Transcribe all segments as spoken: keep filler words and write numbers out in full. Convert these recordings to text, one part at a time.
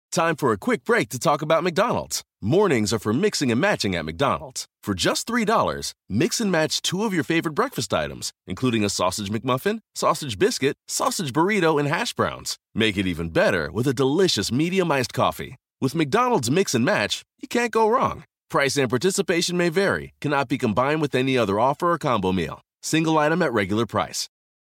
Time for a quick break to talk about McDonald's. Mornings are for mixing and matching at McDonald's. For just three dollars, mix and match two of your favorite breakfast items, including a sausage McMuffin, sausage biscuit, sausage burrito, and hash browns. Make it even better with a delicious medium iced coffee. With McDonald's Mix and Match, you can't go wrong. Price and participation may vary. Cannot be combined with any other offer or combo meal. Single item at regular price.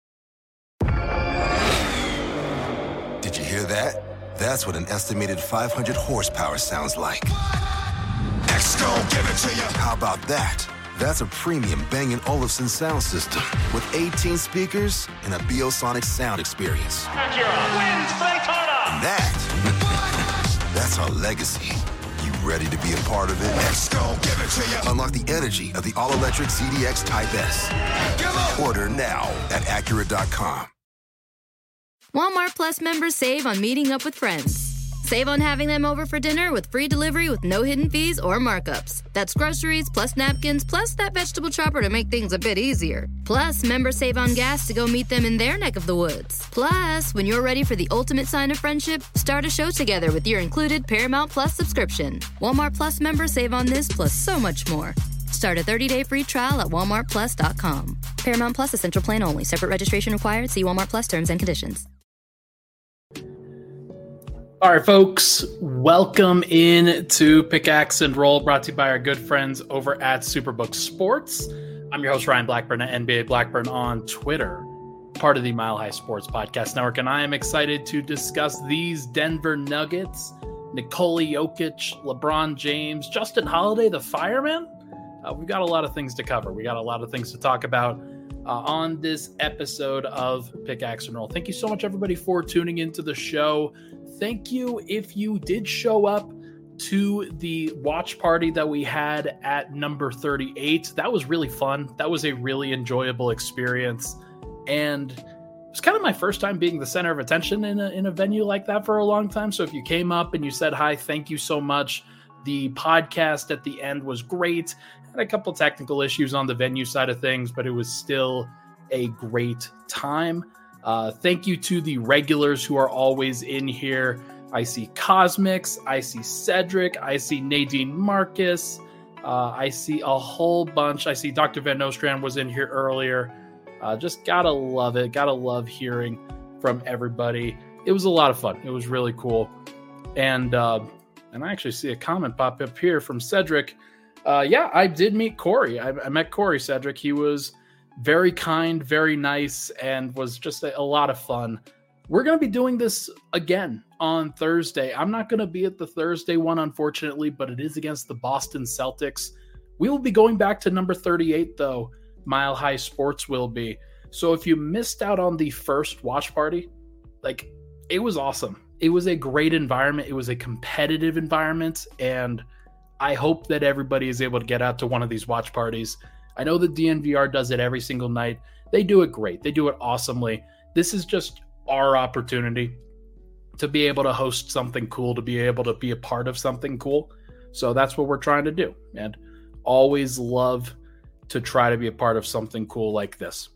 Did you hear that? That's what an estimated five hundred horsepower sounds like. X-Gon, give it to you. How about that? That's a premium Bang and Olufsen sound system with eighteen speakers and a Biosonic sound experience. Acura wins Daytona. And that, that's our legacy. You ready to be a part of it? X-Gon, give it to you. Unlock the energy of the all-electric Z D X Type S. Order now at Acura dot com. Walmart Plus members save on meeting up with friends. Save on having them over for dinner with free delivery with no hidden fees or markups. That's groceries, plus napkins, plus that vegetable chopper to make things a bit easier. Plus, members save on gas to go meet them in their neck of the woods. Plus, when you're ready for the ultimate sign of friendship, start a show together with your included Paramount Plus subscription. Walmart Plus members save on this plus so much more. Start a thirty-day free trial at walmart plus dot com. Paramount Plus Essential Plan only. Separate registration required. See Walmart Plus terms and conditions. All right, folks, welcome in to Pickaxe and Roll, brought to you by our good friends over at Superbook Sports. I'm your host, Ryan Blackburn, at N B A Blackburn on Twitter, part of the Mile High Sports Podcast Network, and I am excited to discuss these Denver Nuggets, Nikola Jokic, LeBron James, Justin Holiday, the fireman. Uh, we've got a lot of things to cover. We got a lot of things to talk about uh, on this episode of Pickaxe and Roll. Thank you so much, everybody, for tuning into the show. Thank you if you did show up to the watch party that we had at number thirty-eight. That was really fun. That was a really enjoyable experience. And it was kind of my first time being the center of attention in a, in a venue like that for a long time. So if you came up and you said hi, thank you so much. The podcast at the end was great. Had a couple technical issues on the venue side of things, but it was still a great time. Uh, thank you to the regulars who are always in here. I see Cosmix, I see Cedric, I see Nadine Marcus, uh, I see a whole bunch. I see Doctor Van Nostrand was in here earlier. Uh, just gotta love it. Gotta love hearing from everybody. It was a lot of fun. It was really cool. And uh, and I actually see a comment pop up here from Cedric. Uh, yeah, I did meet Corey. I, I met Corey, Cedric. He was very kind, very nice, and was just a, a lot of fun. We're going to be doing this again on Thursday. I'm not going to be at the Thursday one, unfortunately, but it is against the Boston Celtics. We will be going back to number thirty-eight, though. Mile High Sports will be. So if you missed out on the first watch party, like, it was awesome. It was a great environment. It was a competitive environment, and I hope that everybody is able to get out to one of these watch parties. I know the D N V R does it every single night. They do it great. They do it awesomely. This is just our opportunity to be able to host something cool, to be able to be a part of something cool. So that's what we're trying to do. And always love to try to be a part of something cool like this.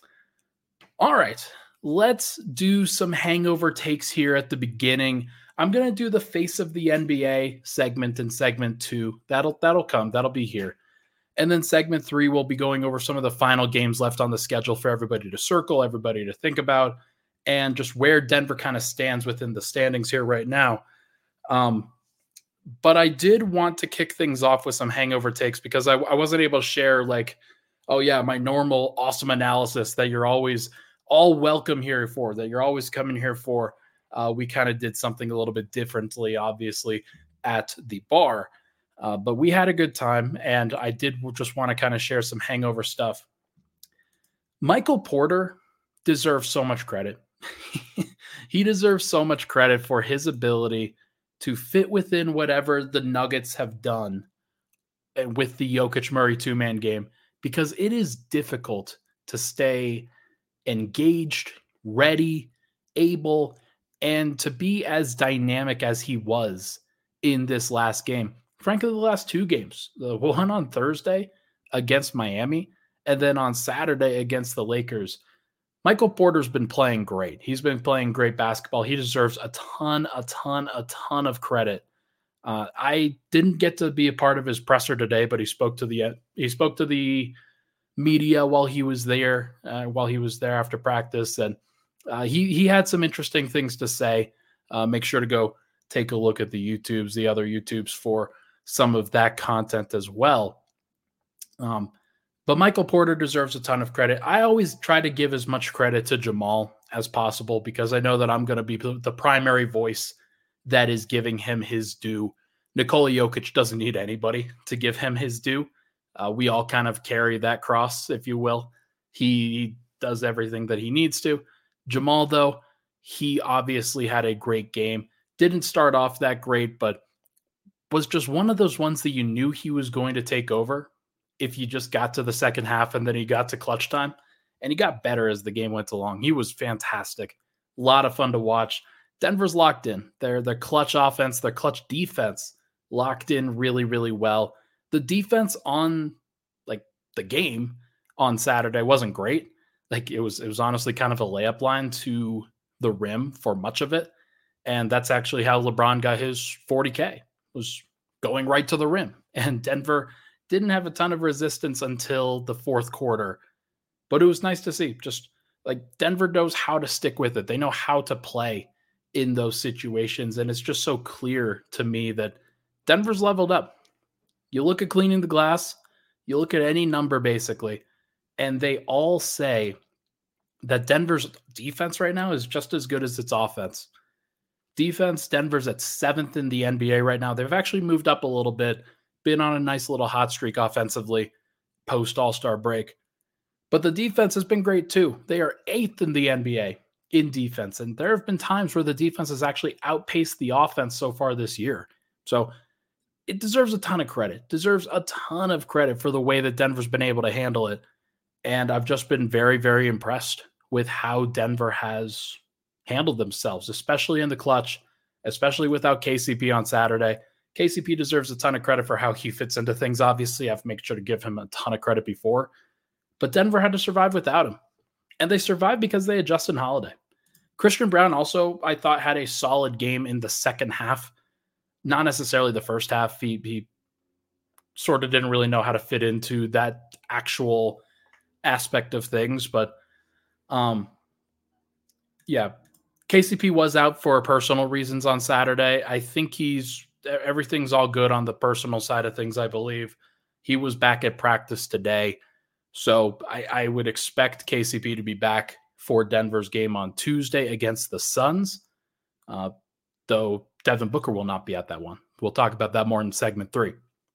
All right, let's do some hangover takes here at the beginning. I'm going to do the face of the N B A segment in segment two. That'll, that'll come. That'll be here. And then segment three, we'll be going over some of the final games left on the schedule for everybody to circle, everybody to think about, and just where Denver kind of stands within the standings here right now. Um, but I did want to kick things off with some hangover takes because I, I wasn't able to share like, oh yeah, my normal awesome analysis that you're always all welcome here for, that you're always coming here for. Uh, we kind of did something a little bit differently, obviously, at the bar. Uh, but we had a good time, and I did just want to kind of share some hangover stuff. Michael Porter deserves so much credit. He deserves so much credit for his ability to fit within whatever the Nuggets have done with the Jokic Murray two-man game, because it is difficult to stay engaged, ready, able, and to be as dynamic as he was in this last game. Frankly, the last two games, the one on Thursday against Miami, and then on Saturday against the Lakers. Michael Porter's been playing great. He's been playing great basketball. He deserves a ton, a ton, a ton of credit. Uh, I didn't get to be a part of his presser today, but he spoke to the he spoke to the media while he was there, uh, while he was there after practice, and uh, he he had some interesting things to say. Uh, make sure to go take a look at the YouTubes, the other YouTubes for some of that content as well. Um, but Michael Porter deserves a ton of credit. I always try to give as much credit to Jamal as possible because I know that I'm going to be the primary voice that is giving him his due. Nikola Jokic doesn't need anybody to give him his due. Uh, we all kind of carry that cross, if you will. He does everything that he needs to. Jamal, though, he obviously had a great game. Didn't start off that great, but was just one of those ones that you knew he was going to take over if you just got to the second half and then he got to clutch time. And he got better as the game went along. He was fantastic. A lot of fun to watch. Denver's locked in. Their, their clutch offense, their clutch defense locked in really, really well. The defense on like the game on Saturday wasn't great. Like it was, it was honestly kind of a layup line to the rim for much of it. And that's actually how LeBron got his forty K, was going right to the rim. And Denver didn't have a ton of resistance until the fourth quarter, but it was nice to see. Just like Denver knows how to stick with it. They know how to play in those situations. And it's just so clear to me that Denver's leveled up. You look at cleaning the glass, you look at any number basically, and they all say that Denver's defense right now is just as good as its offense. Defense, Denver's at seventh in the N B A right now. They've actually moved up a little bit, been on a nice little hot streak offensively post All-Star break. But the defense has been great too. They are eighth in the N B A in defense. And there have been times where the defense has actually outpaced the offense so far this year. So it deserves a ton of credit, deserves a ton of credit for the way that Denver's been able to handle it. And I've just been very, very impressed with how Denver has handled themselves, especially in the clutch, especially without K C P on Saturday. K C P deserves a ton of credit for how he fits into things. Obviously, I've made sure to give him a ton of credit before, but Denver had to survive without him. And they survived because they had Justin Holiday. Christian Braun also, I thought, had a solid game in the second half. Not necessarily the first half. He, he sort of didn't really know how to fit into that actual aspect of things. But um, yeah, K C P was out for personal reasons on Saturday. I think he's everything's all good on the personal side of things, I believe. He was back at practice today. So I, I would expect K C P to be back for Denver's game on Tuesday against the Suns, uh, though Devin Booker will not be at that one. We'll talk about that more in segment three.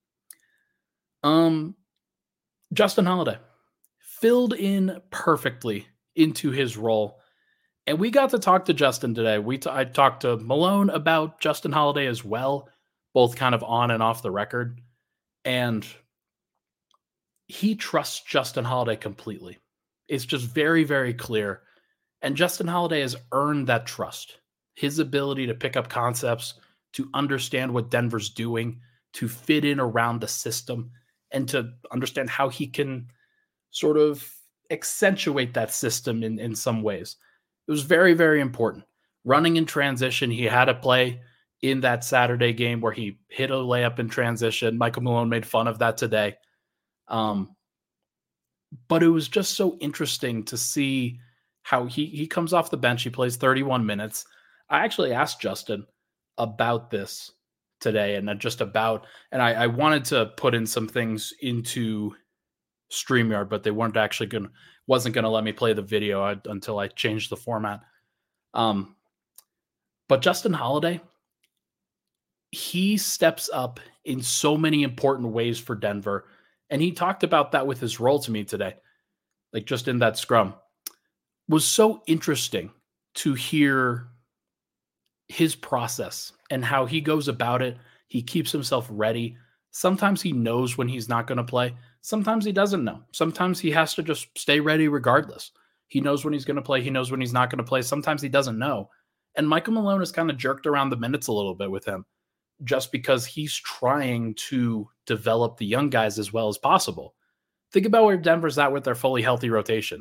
Um, Justin Holiday filled in perfectly into his role. And we got to talk to Justin today. We t- I talked to Malone about Justin Holiday as well, both kind of on and off the record. And he trusts Justin Holiday completely. It's just very, very clear. And Justin Holiday has earned that trust. His ability to pick up concepts, to understand what Denver's doing, to fit in around the system, and to understand how he can sort of accentuate that system in, in some ways. It was very, very important. Running in transition, he had a play in that Saturday game where he hit a layup in transition. Michael Malone made fun of that today. Um, but it was just so interesting to see how he, he comes off the bench. He plays thirty-one minutes. I actually asked Justin about this today and just about, and I, I wanted to put in some things into StreamYard, but they weren't actually going to, wasn't going to let me play the video I, until I changed the format. Um, but Justin Holiday, he steps up in so many important ways for Denver. And he talked about that with his role to me today, like just in that scrum. It was so interesting to hear his process and how he goes about it. He keeps himself ready. Sometimes he knows when he's not going to play. Sometimes he doesn't know. Sometimes he has to just stay ready regardless. He knows when he's going to play. He knows when he's not going to play. Sometimes he doesn't know. And Michael Malone has kind of jerked around the minutes a little bit with him just because he's trying to develop the young guys as well as possible. Think about where Denver's at with their fully healthy rotation.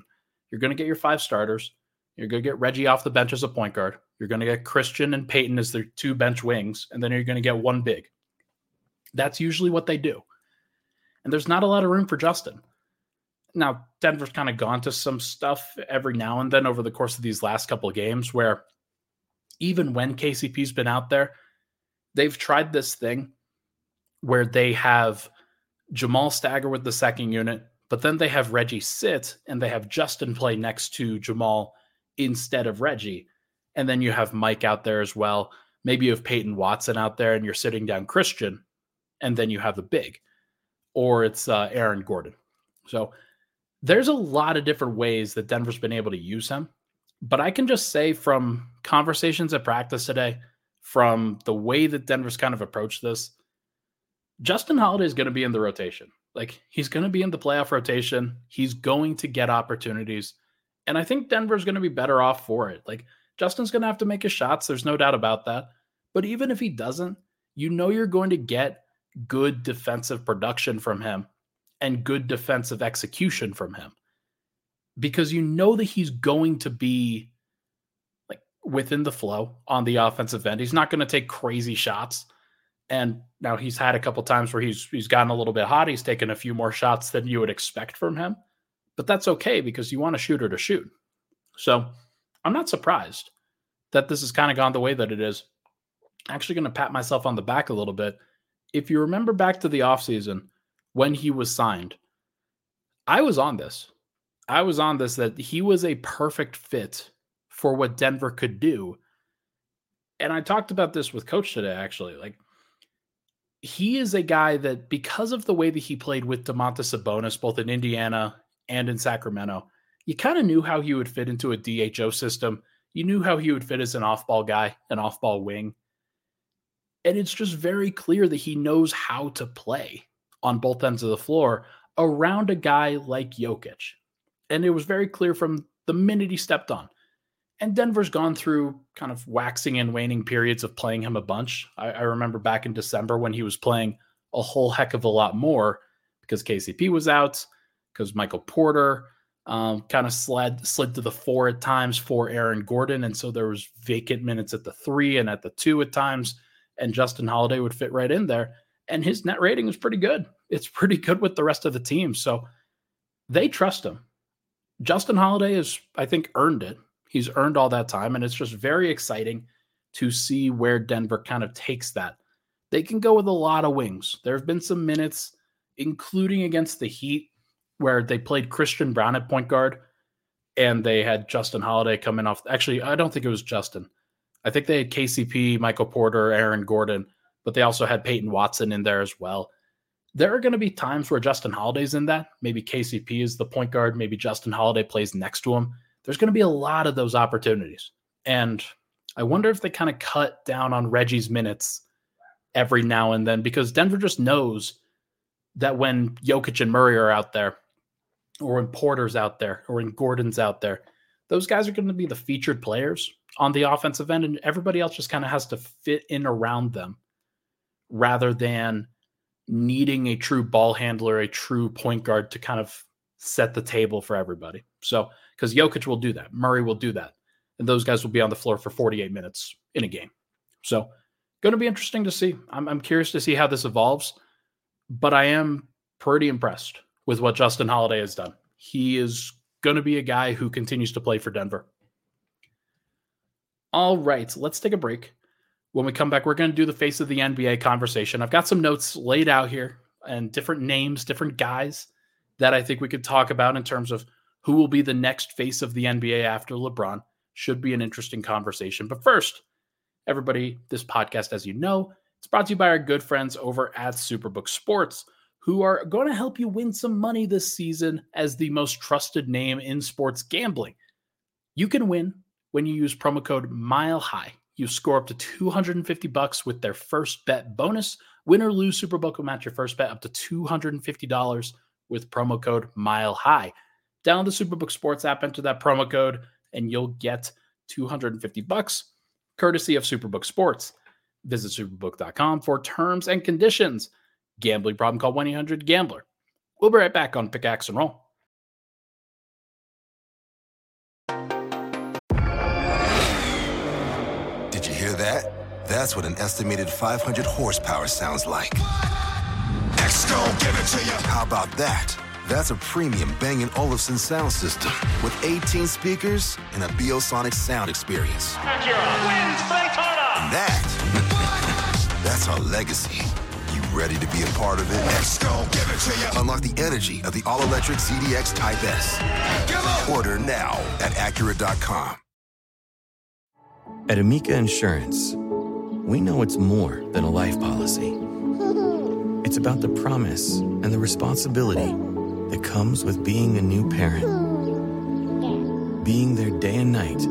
You're going to get your five starters. You're going to get Reggie off the bench as a point guard. You're going to get Christian and Peyton as their two bench wings, and then you're going to get one big. That's usually what they do. And there's not a lot of room for Justin. Now, Denver's kind of gone to some stuff every now and then over the course of these last couple of games where even when K C P's been out there, they've tried this thing where they have Jamal stagger with the second unit, but then they have Reggie sit and they have Justin play next to Jamal instead of Reggie. And then you have Mike out there as well. Maybe you have Peyton Watson out there and you're sitting down Christian, and then you have the big, or it's uh, Aaron Gordon. So there's a lot of different ways that Denver's been able to use him. But I can just say from conversations at practice today, from the way that Denver's kind of approached this, Justin Holiday is going to be in the rotation. Like, he's going to be in the playoff rotation. He's going to get opportunities. And I think Denver's going to be better off for it. Like, Justin's going to have to make his shots. There's no doubt about that. But even if he doesn't, you know you're going to get good defensive production from him and good defensive execution from him, because you know that he's going to be like within the flow on the offensive end. He's not going to take crazy shots. And now he's had a couple times where he's he's gotten a little bit hot. He's taken a few more shots than you would expect from him, but that's okay because you want a shooter to shoot. So I'm not surprised that this has kind of gone the way that it is. I'm actually going to pat myself on the back a little bit. If you remember back to the offseason when he was signed, I was on this. I was on this that he was a perfect fit for what Denver could do. And I talked about this with Coach today, actually. Like, he is a guy that, because of the way that he played with Domantas Sabonis, both in Indiana and in Sacramento, you kind of knew how he would fit into a D H O system. You knew how he would fit as an off-ball guy, an off-ball wing. And it's just very clear that he knows how to play on both ends of the floor around a guy like Jokic. And it was very clear from the minute he stepped on. And Denver's gone through kind of waxing and waning periods of playing him a bunch. I, I remember back in December when he was playing a whole heck of a lot more because K C P was out, because Michael Porter um, kind of slid, slid to the four at times for Aaron Gordon. And so there was vacant minutes at the three and at the two at times. And Justin Holiday would fit right in there. And his net rating was pretty good. It's pretty good with the rest of the team. So they trust him. Justin Holiday has, I think, earned it. He's earned all that time, and it's just very exciting to see where Denver kind of takes that. They can go with a lot of wings. There have been some minutes, including against the Heat, where they played Christian Brown at point guard, and they had Justin Holiday coming off. Actually, I don't think it was Justin. I think they had K C P, Michael Porter, Aaron Gordon, but they also had Peyton Watson in there as well. There are going to be times where Justin Holiday's in that. Maybe K C P is the point guard. Maybe Justin Holiday plays next to him. There's going to be a lot of those opportunities. And I wonder if they kind of cut down on Reggie's minutes every now and then, because Denver just knows that when Jokic and Murray are out there, or when Porter's out there, or when Gordon's out there, those guys are going to be the featured players on the offensive end, and everybody else just kind of has to fit in around them rather than needing a true ball handler, a true point guard to kind of set the table for everybody. So, because Jokic will do that. Murray will do that. And those guys will be on the floor for forty-eight minutes in a game. So, going to be interesting to see. I'm, I'm curious to see how this evolves, but I am pretty impressed with what Justin Holiday has done. He is going to be a guy who continues to play for Denver. All right, let's take a break. When we come back, we're going to do the face of the N B A conversation. I've got some notes laid out here and different names, different guys that I think we could talk about in terms of who will be the next face of the N B A after LeBron. Should be an interesting conversation. But first, everybody, this podcast, as you know, it's brought to you by our good friends over at Superbook Sports, who are going to help you win some money this season as the most trusted name in sports gambling. You can win when you use promo code MILEHIGH. You score up to two hundred fifty bucks with their first bet bonus. Win or lose, Superbook will match your first bet up to two hundred fifty dollars with promo code MILEHIGH. Download the Superbook Sports app, enter that promo code, and you'll get two hundred fifty bucks, courtesy of Superbook Sports. Visit superbook dot com for terms and conditions. Gambling problem, call one eight hundred gambler. We'll be right back on Pickaxe and Roll. That's what an estimated five hundred horsepower sounds like. X-Gon, give it to you. How about that? That's a premium Bang and Olufsen sound system with eighteen speakers and a Biosonic sound experience. Acura wins Daytona. And that, that's our legacy. You ready to be a part of it? X-Gon, give it to you. Unlock the energy of the all-electric Z D X Type S. Order now at Acura dot com. At Amica Insurance, we know it's more than a life policy. It's about the promise and the responsibility that comes with being a new parent. Being there day and night.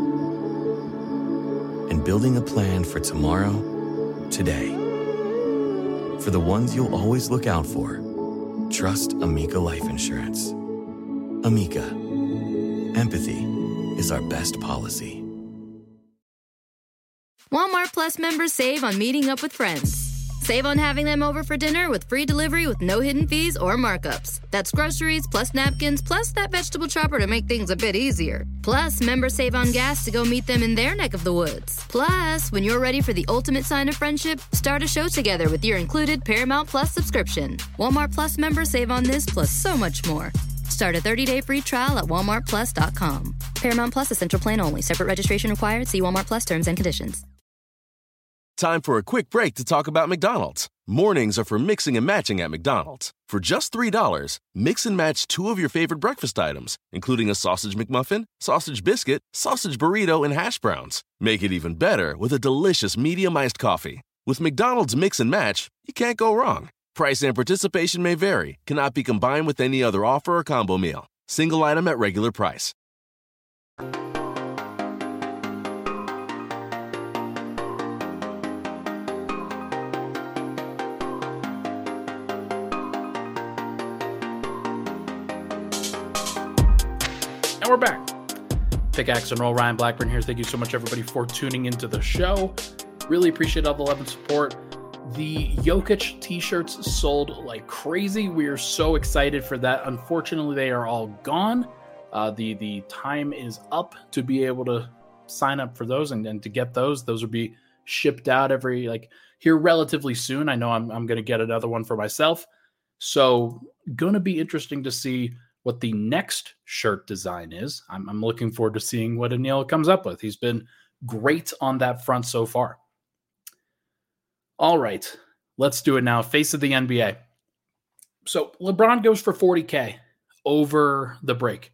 And building a plan for tomorrow, today. For the ones you'll always look out for, trust Amica Life Insurance. Amica. Empathy is our best policy. Walmart Plus members save on meeting up with friends. Save on having them over for dinner with free delivery with no hidden fees or markups. That's groceries plus napkins plus that vegetable chopper to make things a bit easier. Plus, members save on gas to go meet them in their neck of the woods. Plus, when you're ready for the ultimate sign of friendship, start a show together with your included Paramount Plus subscription. Walmart Plus members save on this plus so much more. Start a thirty-day free trial at walmart plus dot com. Paramount Plus Essential Plan only. Separate registration required. See Walmart Plus terms and conditions. Time for a quick break to talk about McDonald's. Mornings are for mixing and matching at McDonald's. For just three dollars, mix and match two of your favorite breakfast items, including a sausage McMuffin, sausage biscuit, sausage burrito, and hash browns. Make it even better with a delicious medium-iced coffee. With McDonald's Mix and Match, you can't go wrong. Price and participation may vary. Cannot be combined with any other offer or combo meal. Single item at regular price. And we're back. Pickaxe and Roll, Ryan Blackburn here. Thank you so much, everybody, for tuning into the show. Really appreciate all the love and support. The Jokic t-shirts sold like crazy. We are so excited for that. Unfortunately, they are all gone. Uh, the the time is up to be able to sign up for those and, and to get those. Those will be shipped out every like here relatively soon. I know I'm I'm going to get another one for myself. So going to be interesting to see what the next shirt design is. I'm, I'm looking forward to seeing what Anil comes up with. He's been great on that front so far. All right, let's do it now. Face of the N B A. So LeBron goes for forty K over the break.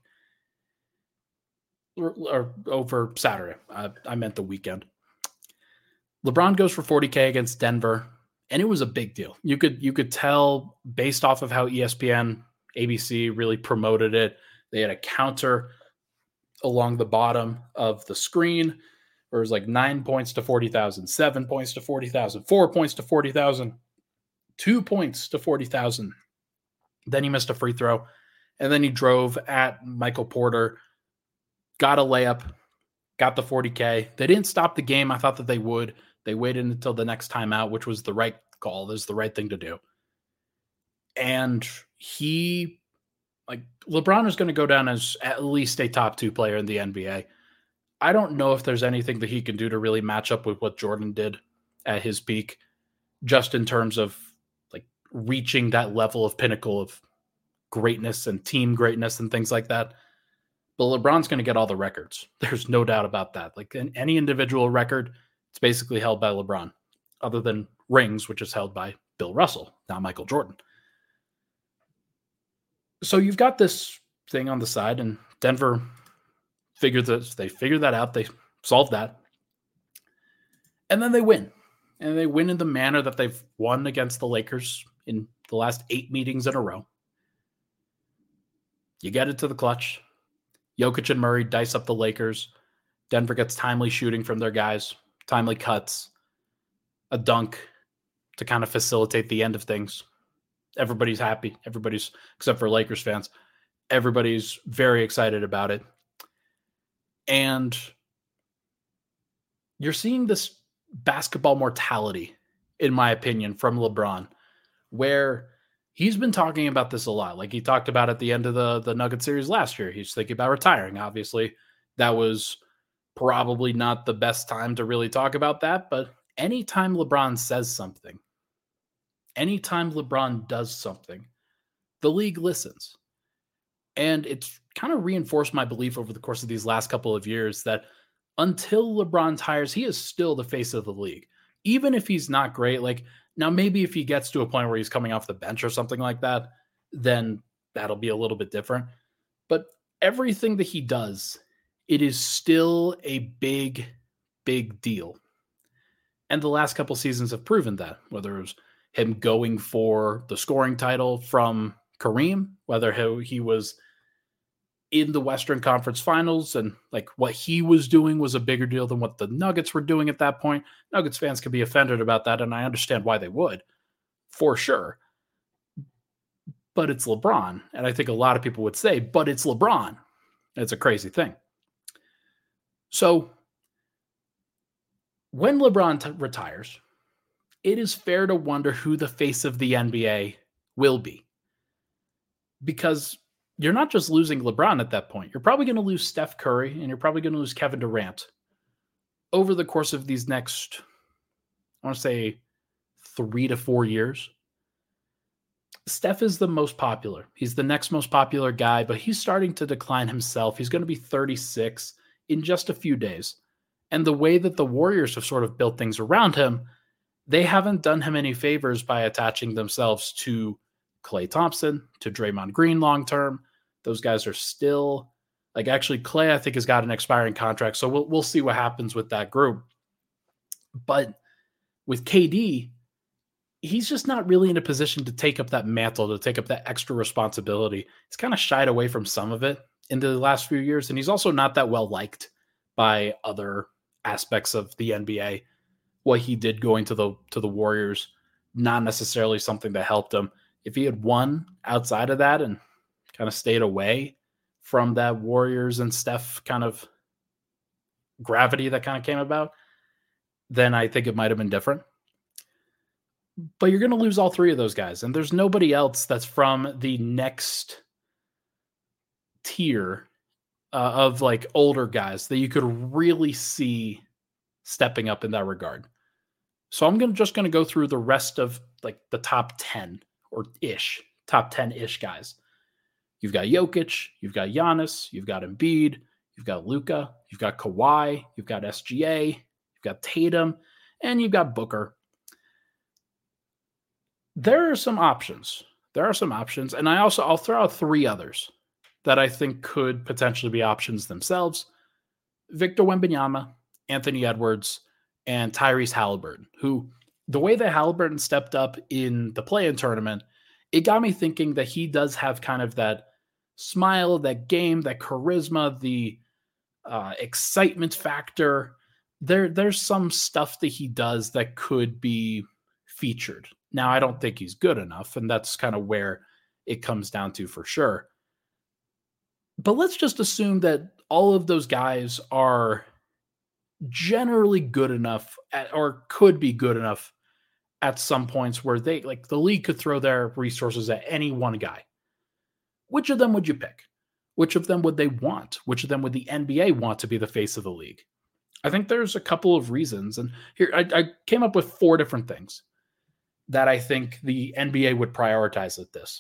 Or, or over Saturday. I, I meant the weekend. LeBron goes for forty K against Denver, and it was a big deal. You could you could tell based off of how E S P N, A B C really promoted it. They had a counter along the bottom of the screen. Where it was like nine points to forty thousand, seven points to forty thousand, four points to forty thousand, two points to forty thousand. Then he missed a free throw. And then he drove at Michael Porter, got a layup, got the forty K. They didn't stop the game. I thought that they would. They waited until the next timeout, which was the right call. This is the right thing to do. And he, like, LeBron is going to go down as at least a top two player in the N B A. I don't know if there's anything that he can do to really match up with what Jordan did at his peak, just in terms of like reaching that level of pinnacle of greatness and team greatness and things like that. But LeBron's going to get all the records. There's no doubt about that. Like in any individual record, it's basically held by LeBron, other than rings, which is held by Bill Russell, not Michael Jordan. So you've got this thing on the side, and Denver figured this. They figured that out. They solved that. And then they win. And they win in the manner that they've won against the Lakers in the last eight meetings in a row. You get it to the clutch. Jokic and Murray dice up the Lakers. Denver gets timely shooting from their guys, timely cuts, a dunk to kind of facilitate the end of things. Everybody's happy. Everybody's, except for Lakers fans, everybody's very excited about it. And you're seeing this basketball mortality, in my opinion, from LeBron, where he's been talking about this a lot. Like he talked about at the end of the, the Nugget series last year. He's thinking about retiring. Obviously, that was probably not the best time to really talk about that, but anytime LeBron says something, anytime LeBron does something, the league listens. And it's kind of reinforced my belief over the course of these last couple of years that until LeBron tires, he is still the face of the league. Even if he's not great, like now maybe if he gets to a point where he's coming off the bench or something like that, then that'll be a little bit different. But everything that he does, it is still a big, big deal. And the last couple seasons have proven that, whether it was him going for the scoring title from Kareem, whether he was in the Western Conference Finals and like what he was doing was a bigger deal than what the Nuggets were doing at that point. Nuggets fans can be offended about that, and I understand why they would, for sure. But it's LeBron, and I think a lot of people would say, but it's LeBron. It's a crazy thing. So when LeBron t- retires, it is fair to wonder who the face of the N B A will be. Because you're not just losing LeBron at that point. You're probably going to lose Steph Curry, and you're probably going to lose Kevin Durant over the course of these next, I want to say, three to four years. Steph is the most popular. He's the next most popular guy, but he's starting to decline himself. He's going to be thirty-six in just a few days. And the way that the Warriors have sort of built things around him, they haven't done him any favors by attaching themselves to Klay Thompson, to Draymond Green long-term. Those guys are still, like actually Klay, I think, has got an expiring contract. So we'll, we'll see what happens with that group. But with K D, he's just not really in a position to take up that mantle, to take up that extra responsibility. He's kind of shied away from some of it in the last few years. And he's also not that well liked by other aspects of the N B A. What he did going to the, to the Warriors, not necessarily something that helped him. If he had won outside of that and kind of stayed away from that Warriors and Steph kind of gravity that kind of came about, then I think it might have been different. But you're going to lose all three of those guys. And there's nobody else that's from the next tier uh, of like older guys that you could really see stepping up in that regard. So I'm gonna just going to go through the rest of like the top ten or ish, top ten-ish guys. You've got Jokic, you've got Giannis, you've got Embiid, you've got Luka, you've got Kawhi, you've got S G A, you've got Tatum, and you've got Booker. There are some options. There are some options. And I also, I'll throw out three others that I think could potentially be options themselves. Victor Wembanyama, Anthony Edwards, and Tyrese Halliburton, who the way that Halliburton stepped up in the play-in tournament, it got me thinking that he does have kind of that smile, that game, that charisma, the uh, excitement factor. There, there's some stuff that he does that could be featured. Now, I don't think he's good enough, and that's kind of where it comes down to for sure. But let's just assume that all of those guys are generally good enough at, or could be good enough at some points where they, like the league could throw their resources at any one guy. Which of them would you pick? Which of them would they want? Which of them would the N B A want to be the face of the league? I think there's a couple of reasons. And here I, I came up with four different things that I think the N B A would prioritize at this.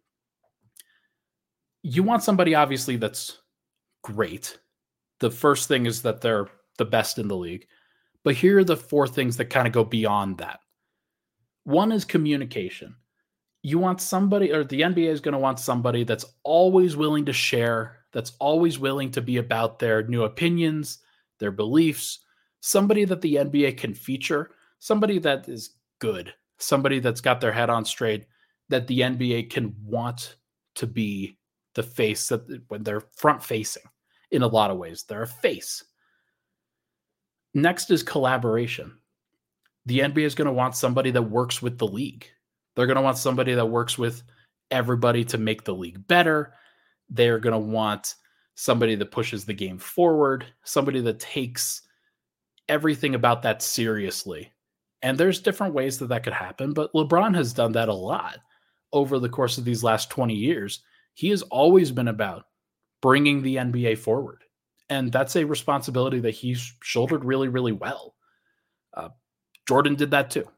You want somebody, obviously, that's great. The first thing is that they're the best in the league. But here are the four things that kind of go beyond that. One is communication. You want somebody, or the N B A is going to want somebody that's always willing to share, that's always willing to be about their new opinions, their beliefs, somebody that the N B A can feature, somebody that is good, somebody that's got their head on straight, that the N B A can want to be the face that when they're front facing in a lot of ways. They're a face. Next is collaboration. The N B A is going to want somebody that works with the league. They're going to want somebody that works with everybody to make the league better. They're going to want somebody that pushes the game forward, somebody that takes everything about that seriously. And there's different ways that that could happen, but LeBron has done that a lot over the course of these last twenty years. He has always been about bringing the N B A forward. And that's a responsibility that he's shouldered really, really well. Uh, Jordan did that too.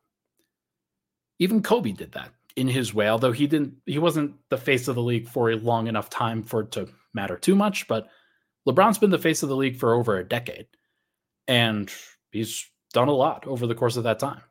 Even Kobe did that in his way, although he didn't, he wasn't the face of the league for a long enough time for it to matter too much. But LeBron's been the face of the league for over a decade, and he's done a lot over the course of that time.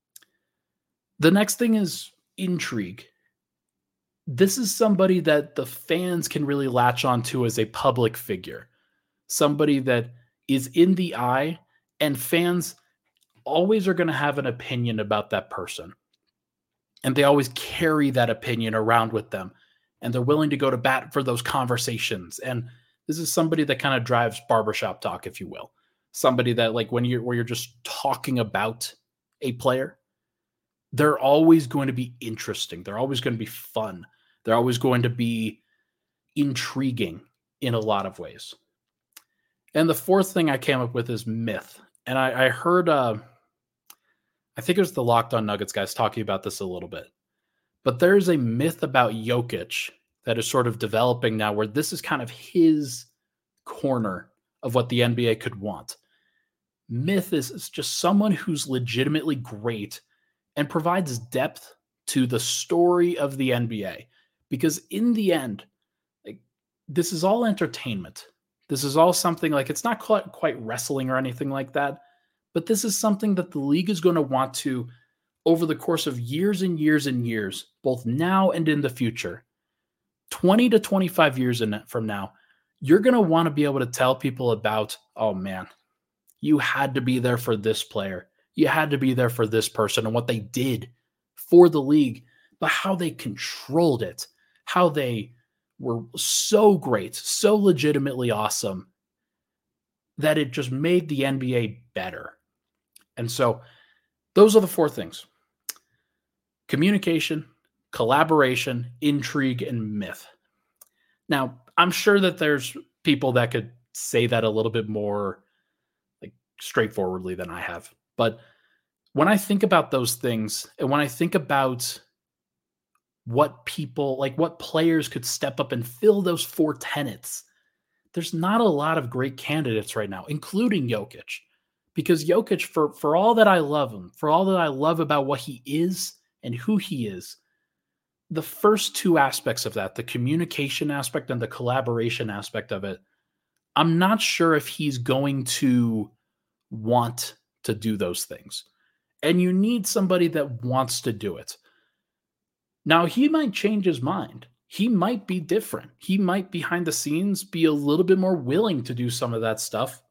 The next thing is intrigue. This is somebody that the fans can really latch onto as a public figure, somebody that is in the eye, and fans always are going to have an opinion about that person. And they always carry that opinion around with them, and they're willing to go to bat for those conversations. And this is somebody that kind of drives barbershop talk, if you will. Somebody that, like, when you're where you're just talking about a player, they're always going to be interesting. They're always going to be fun. They're always going to be intriguing in a lot of ways. And the fourth thing I came up with is myth. And I, I heard, uh, I think it was the Locked On Nuggets guys talking about this a little bit. But there's a myth about Jokic that is sort of developing now, where this is kind of his corner of what the N B A could want. Myth is, is just someone who's legitimately great and provides depth to the story of the N B A. Because in the end, like, this is all entertainment. This is all something, like, it's not quite, quite wrestling or anything like that, but this is something that the league is going to want to, over the course of years and years and years, both now and in the future, twenty to twenty-five years in, from now, you're going to want to be able to tell people about, oh man, you had to be there for this player. You had to be there for this person and what they did for the league, but how they controlled it, how they were so great, so legitimately awesome that it just made the N B A better. And so those are the four things: communication, collaboration, intrigue, and myth. Now, I'm sure that there's people that could say that a little bit more, like, straightforwardly than I have. But when I think about those things, and when I think about what people, like what players could step up and fill those four tenets, there's not a lot of great candidates right now, including Jokic. Because Jokic, for, for all that I love him, for all that I love about what he is and who he is, the first two aspects of that, the communication aspect and the collaboration aspect of it, I'm not sure if he's going to want to do those things. And you need somebody that wants to do it. Now, he might change his mind. He might be different. He might, behind the scenes, be a little bit more willing to do some of that stuff,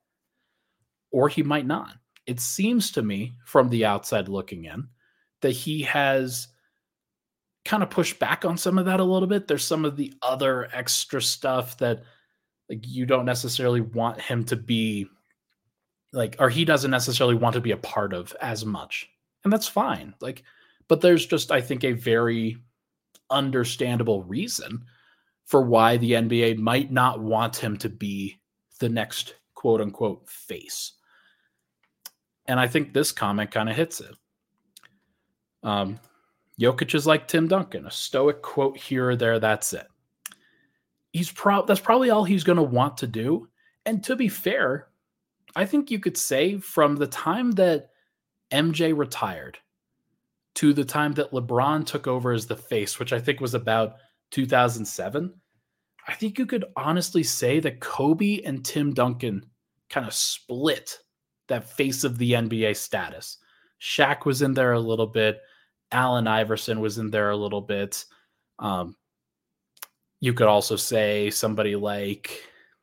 or he might not. It seems to me, from the outside looking in, that he has kind of pushed back on some of that a little bit. There's some of the other extra stuff that, like, you don't necessarily want him to be, like, or he doesn't necessarily want to be a part of as much. And that's fine. Like, but there's just, I think, a very understandable reason for why the N B A might not want him to be the next quote unquote face. And I think this comment kind of hits it. Um, Jokic is like Tim Duncan, a stoic quote here or there. That's it. He's pro- That's probably all he's going to want to do. And to be fair, I think you could say from the time that M J retired to the time that LeBron took over as the face, which I think was about two thousand seven, I think you could honestly say that Kobe and Tim Duncan kind of split that face of the N B A status. Shaq was in there a little bit. Allen Iverson was in there a little bit. Um, you could also say somebody like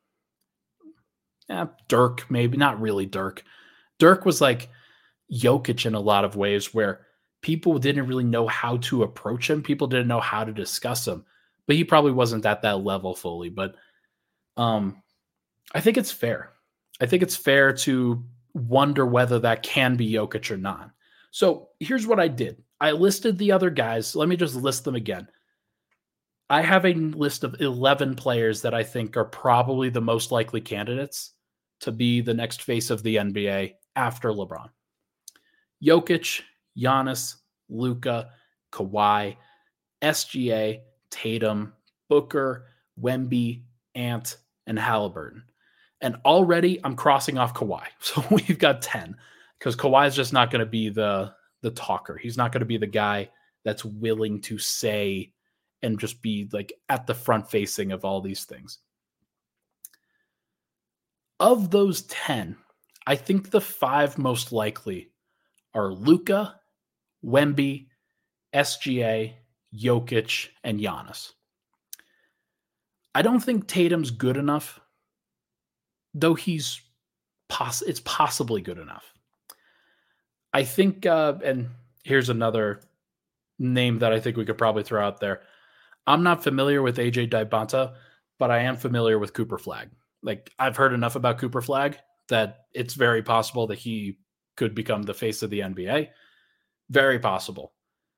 eh, Dirk, maybe not really Dirk. Dirk was like Jokic in a lot of ways, where people didn't really know how to approach him. People didn't know how to discuss him, but he probably wasn't at that level fully. But um, I think it's fair. I think it's fair to wonder whether that can be Jokic or not. So here's what I did. I listed the other guys. Let me just list them again. I have a list of eleven players that I think are probably the most likely candidates to be the next face of the N B A after LeBron. Jokic, Giannis, Luka, Kawhi, S G A, Tatum, Booker, Wemby, Ant, and Halliburton. And already I'm crossing off Kawhi. So we've got ten. because Kawhi is just not going to be the the talker. He's not going to be the guy that's willing to say and just be like at the front facing of all these things. Of those ten, I think the five most likely are Luka, Wemby, S G A, Jokic, and Giannis. I don't think Tatum's good enough, though he's poss- it's possibly good enough. I think, uh, and here's another name that I think we could probably throw out there. I'm not familiar with A J Dybanta, but I am familiar with Cooper Flagg. Like, I've heard enough about Cooper Flagg that it's very possible that he could become the face of the N B A. Very possible.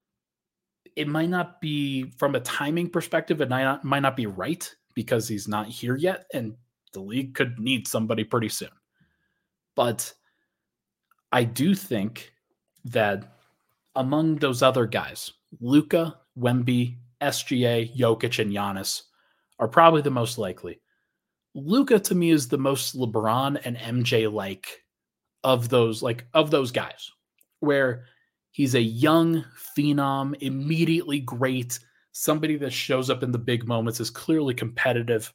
It might not be, from a timing perspective, it might not, might not be right because he's not here yet, and the league could need somebody pretty soon. But I do think that among those other guys, Luka, Wemby, S G A, Jokic, and Giannis are probably the most likely. Luka to me is the most LeBron and M J-like of those, like of those guys, where he's a young phenom, immediately great, somebody that shows up in the big moments, is clearly competitive.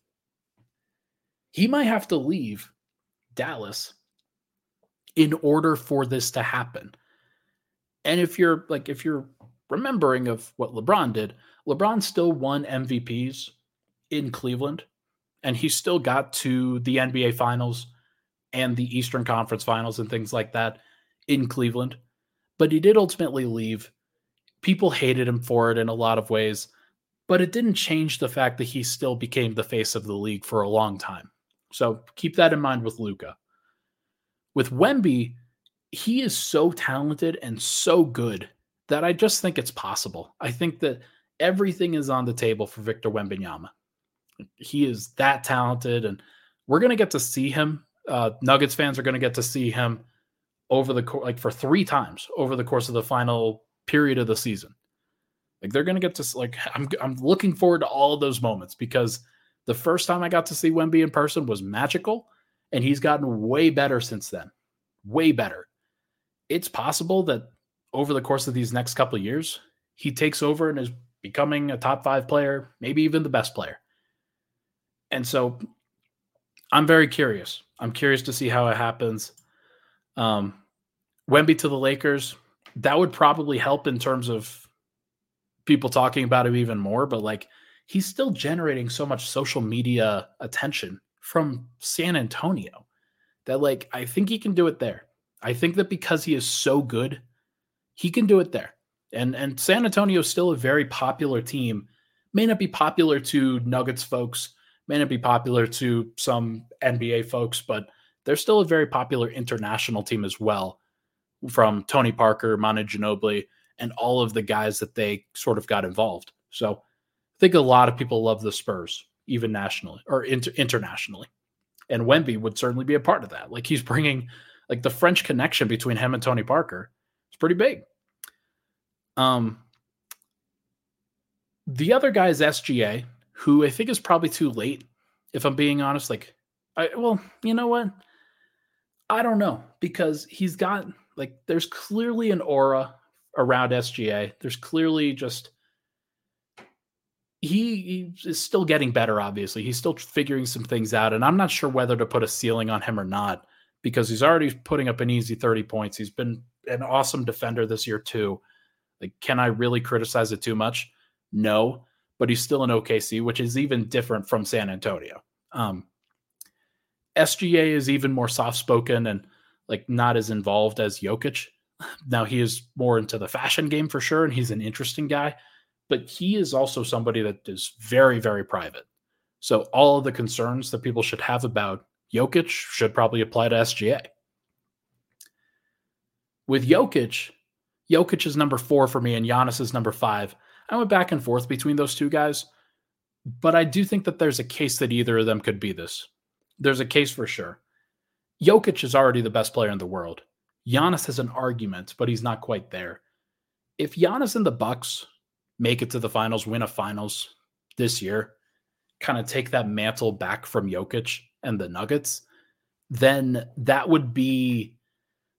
He might have to leave Dallas in order for this to happen. And if you're like, if you're remembering of what LeBron did, LeBron still won M V Ps in Cleveland, and he still got to the N B A Finals and the Eastern Conference Finals and things like that in Cleveland. But he did ultimately leave. People hated him for it in a lot of ways, but it didn't change the fact that he still became the face of the league for a long time. So keep that in mind with Luka. With Wemby, he is so talented and so good that I just think it's possible. I think that everything is on the table for Victor Wembanyama. He is that talented, and we're going to get to see him. Uh, Nuggets fans are going to get to see him over the course, like for three times over the course of the final period of the season. Like they're going to get to, like, I'm, I'm looking forward to all of those moments, because the first time I got to see Wemby in person was magical, and he's gotten way better since then. Way better. It's possible that over the course of these next couple of years, he takes over and is becoming a top five player, maybe even the best player. And so I'm very curious. I'm curious to see how it happens. Um, Wemby to the Lakers, that would probably help in terms of people talking about him even more, but like, he's still generating so much social media attention from San Antonio that, like, I think he can do it there. I think that because he is so good, he can do it there. And and San Antonio is still a very popular team. May not be popular to Nuggets folks, may not be popular to some N B A folks, but they're still a very popular international team as well, from Tony Parker, Manu Ginobili, and all of the guys that they sort of got involved. So I think a lot of people love the Spurs, even nationally or inter- internationally. And Wemby would certainly be a part of that. Like, he's bringing, like, the French connection between him and Tony Parker. It's pretty big. Um, the other guy is S G A, who I think is probably too late, if I'm being honest. Like, I, well, you know what? I don't know, because he's got, like, there's clearly an aura around S G A. There's clearly just, he, he is still getting better, obviously. He's still figuring some things out, and I'm not sure whether to put a ceiling on him or not, because he's already putting up an easy thirty points. He's been an awesome defender this year too. Like, can I really criticize it too much? No, but he's still in O K C, which is even different from San Antonio. Um, S G A is even more soft-spoken and, like, not as involved as Jokic. Now, he is more into the fashion game for sure, and he's an interesting guy, but he is also somebody that is very, very private. So all of the concerns that people should have about Jokic should probably apply to S G A. With Jokic, Jokic is number four for me, and Giannis is number five. I went back and forth between those two guys, but I do think that there's a case that either of them could be this. There's a case for sure. Jokic is already the best player in the world. Giannis has an argument, but he's not quite there. If Giannis and the Bucks make it to the finals, win a finals this year, kind of take that mantle back from Jokic and the Nuggets, then that would be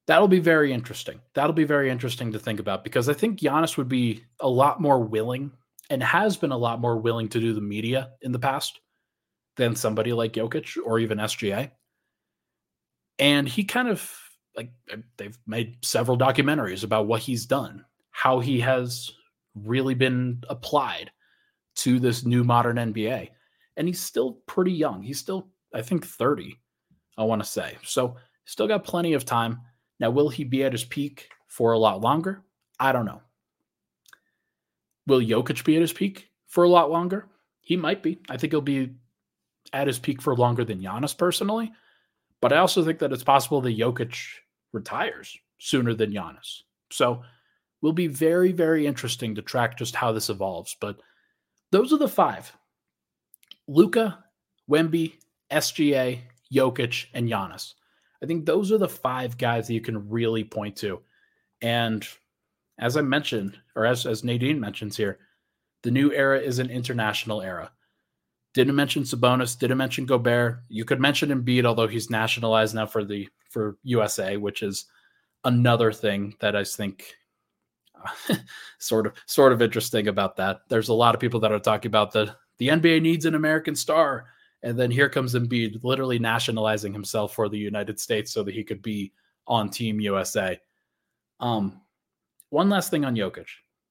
That'll be very interesting. That'll be very interesting to think about because I think Giannis would be a lot more willing and has been a lot more willing to do the media in the past than somebody like Jokic or even S G A. And he kind of, like, they've made several documentaries about what he's done, how he has really been applied to this new modern N B A. And he's still pretty young. He's still, I think, thirty, I want to say. So still got plenty of time. Now, will he be at his peak for a lot longer? I don't know. Will Jokic be at his peak for a lot longer? He might be. I think he'll be at his peak for longer than Giannis personally. But I also think that it's possible that Jokic retires sooner than Giannis. So will be very, very interesting to track just how this evolves. But those are the five. Luka, Wemby, S G A, Jokic, and Giannis. I think those are the five guys that you can really point to. And as I mentioned, or as, as Nadine mentions here, the new era is an international era. Didn't mention Sabonis, didn't mention Gobert. You could mention Embiid, although he's nationalized now for the for U S A, which is another thing that I think uh, sort of sort of interesting about that. There's a lot of people that are talking about the the N B A needs an American star. And then here comes Embiid literally nationalizing himself for the United States so that he could be on Team U S A. Um, one last thing on Jokic.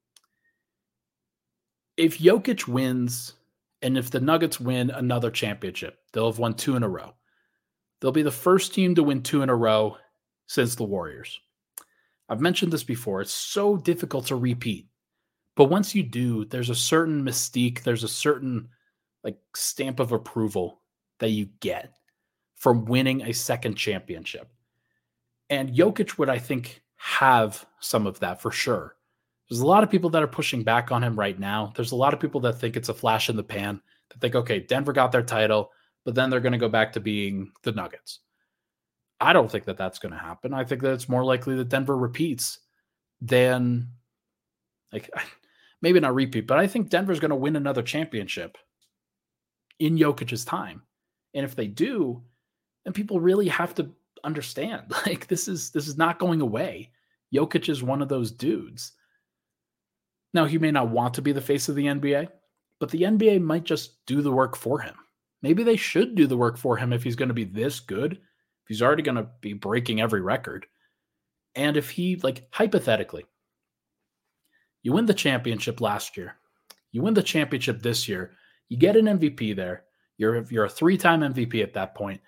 If Jokic wins, and if the Nuggets win another championship, they'll have won two in a row. They'll be the first team to win two in a row since the Warriors. I've mentioned this before. It's so difficult to repeat. But once you do, there's a certain mystique, there's a certain like stamp of approval that you get from winning a second championship. And Jokic would, I think, have some of that for sure. There's a lot of people that are pushing back on him right now. There's a lot of people that think it's a flash in the pan, that think, okay, Denver got their title, but then they're going to go back to being the Nuggets. I don't think that that's going to happen. I think that it's more likely that Denver repeats than, like, maybe not repeat, but I think Denver's going to win another championship in Jokic's time. And if they do, then people really have to understand, like, this is this is not going away. Jokic is one of those dudes. Now, he may not want to be the face of the N B A, but the N B A might just do the work for him. Maybe they should do the work for him if he's going to be this good, if he's already going to be breaking every record. And if he, like, hypothetically, you win the championship last year, you win the championship this year, you get an M V P there. You're, you're a three-time M V P at that point.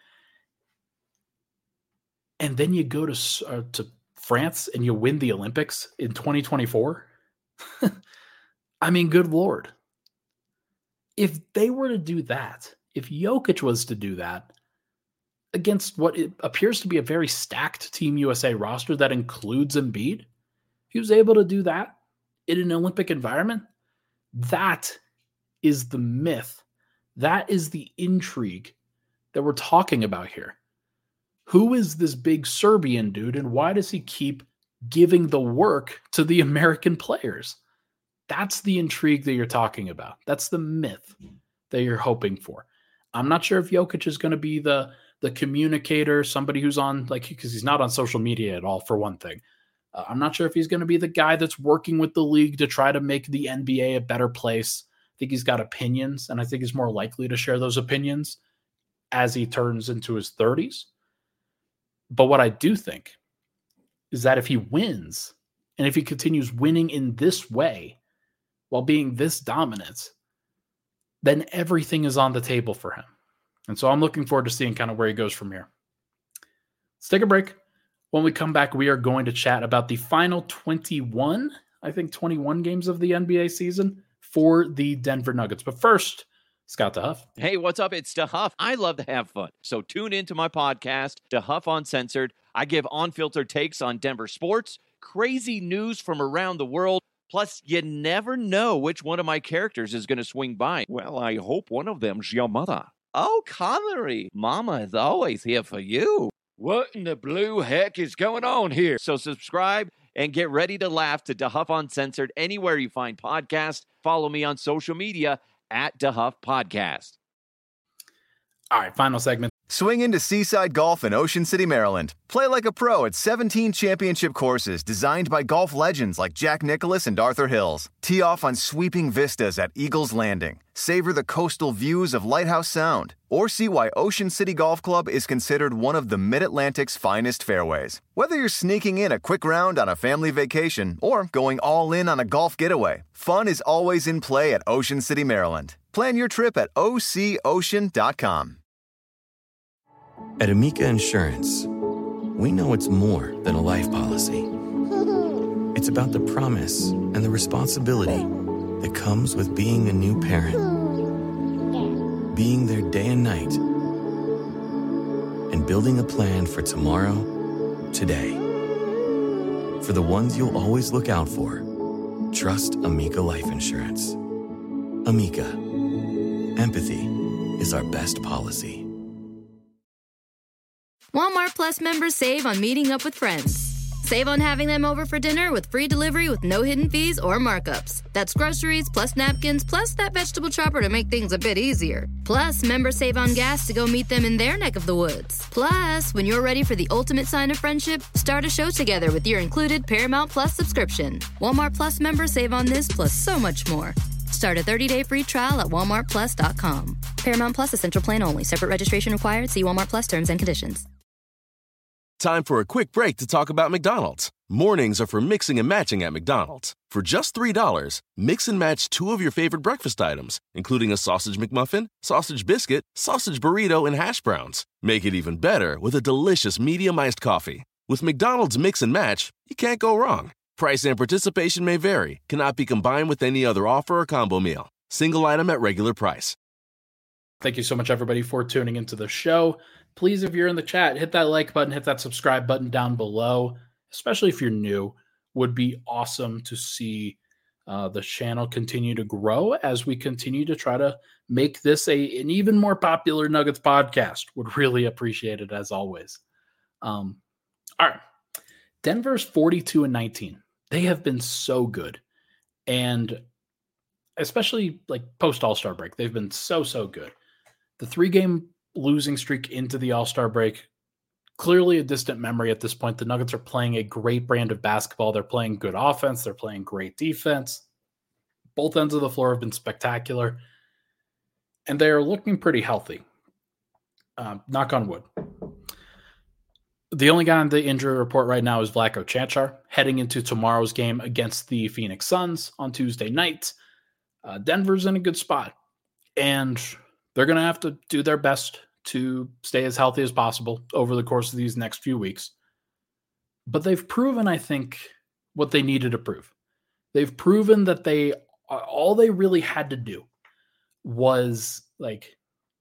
And then you go to, uh, to France and you win the Olympics in twenty twenty-four. I mean, good Lord. If they were to do that, if Jokic was to do that against what it appears to be a very stacked Team U S A roster that includes Embiid, if he was able to do that in an Olympic environment, that is the myth. That is the intrigue that we're talking about here. Who is this big Serbian dude, and why does he keep giving the work to the American players? That's the intrigue that you're talking about. That's the myth that you're hoping for. I'm not sure if Jokic is going to be the, the communicator, somebody who's on, like, because he's not on social media at all, for one thing. Uh, I'm not sure if he's going to be the guy that's working with the league to try to make the N B A a better place. I think he's got opinions, and I think he's more likely to share those opinions as he turns into his thirties. But what I do think is that if he wins, and if he continues winning in this way, while being this dominant, then everything is on the table for him. And so I'm looking forward to seeing kind of where he goes from here. Let's take a break. When we come back, we are going to chat about the final twenty-one, I think twenty-one games of the N B A season for the Denver Nuggets. But first, Scott DeHuff. Hey, what's up? It's DeHuff. I love to have fun. So tune into my podcast, DeHuff Uncensored. I give unfiltered takes on Denver sports, crazy news from around the world. Plus, you never know which one of my characters is going to swing by. Well, I hope one of them's your mother. Oh, Connery, Mama is always here for you. What in the blue heck is going on here? So subscribe and get ready to laugh to DeHuff Uncensored anywhere you find podcasts. Follow me on social media at DeHuff Podcast. All right, final segment. Swing into Seaside Golf in Ocean City, Maryland. Play like a pro at seventeen championship courses designed by golf legends like Jack Nicklaus and Arthur Hills. Tee off on sweeping vistas at Eagles Landing. Savor the coastal views of Lighthouse Sound. Or see why Ocean City Golf Club is considered one of the Mid-Atlantic's finest fairways. Whether you're sneaking in a quick round on a family vacation or going all in on a golf getaway, fun is always in play at Ocean City, Maryland. Plan your trip at O C ocean dot com. At Amica Insurance, we know it's more than a life policy. It's about the promise and the responsibility that comes with being a new parent. Being there day and night. And building a plan for tomorrow, today. For the ones you'll always look out for, trust Amica Life Insurance. Amica. Empathy is our best policy. Walmart Plus members save on meeting up with friends. Save on having them over for dinner with free delivery with no hidden fees or markups. That's groceries plus napkins plus that vegetable chopper to make things a bit easier. Plus, members save on gas to go meet them in their neck of the woods. Plus, when you're ready for the ultimate sign of friendship, start a show together with your included Paramount Plus subscription. Walmart Plus members save on this plus so much more. Start a thirty-day free trial at walmart plus dot com. Paramount Plus Essential Plan only. Separate registration required. See Walmart Plus terms and conditions. Time for a quick break to talk about McDonald's. Mornings are for mixing and matching at McDonald's. For just three dollars, mix and match two of your favorite breakfast items, including a sausage McMuffin, sausage biscuit, sausage burrito, and hash browns. Make it even better with a delicious medium-iced coffee. With McDonald's Mix and Match, you can't go wrong. Price and participation may vary. Cannot be combined with any other offer or combo meal. Single item at regular price. Thank you so much, everybody, for tuning into the show. Please, if you're in the chat, hit that like button, hit that subscribe button down below, especially if you're new. Would be awesome to see uh, the channel continue to grow as we continue to try to make this a an even more popular Nuggets podcast. Would really appreciate it, as always. Um, all right. Denver's forty-two and nineteen. They have been so good. And especially like post All-Star break, they've been so, so good. The three-game losing streak into the All-Star break, clearly a distant memory at this point. The Nuggets are playing a great brand of basketball. They're playing good offense. They're playing great defense. Both ends of the floor have been spectacular. And they are looking pretty healthy. Uh, knock on wood. The only guy on the injury report right now is Vlatko Čančar, heading into tomorrow's game against the Phoenix Suns on Tuesday night. Uh, Denver's in a good spot. And they're going to have to do their best to stay as healthy as possible over the course of these next few weeks. But they've proven, I think, what they needed to prove. They've proven that they all they really had to do was like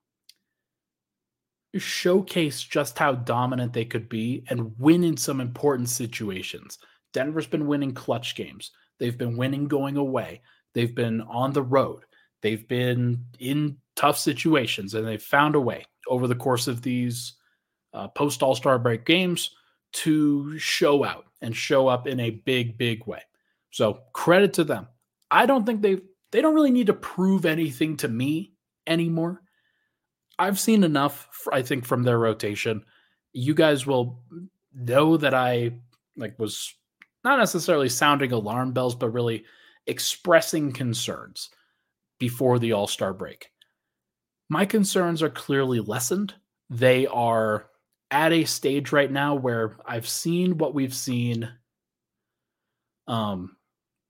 showcase just how dominant they could be and win in some important situations. Denver's been winning clutch games. They've been winning going away. They've been on the road. They've been in tough situations, and they've found a way over the course of these uh, post All-Star break games to show out and show up in a big, big way. So credit to them. I don't think they they don't really need to prove anything to me anymore. I've seen enough, I think, from their rotation. You guys will know that I like was not necessarily sounding alarm bells, but really expressing concerns before the All-Star break. My concerns are clearly lessened. They are at a stage right now where I've seen what we've seen. Um,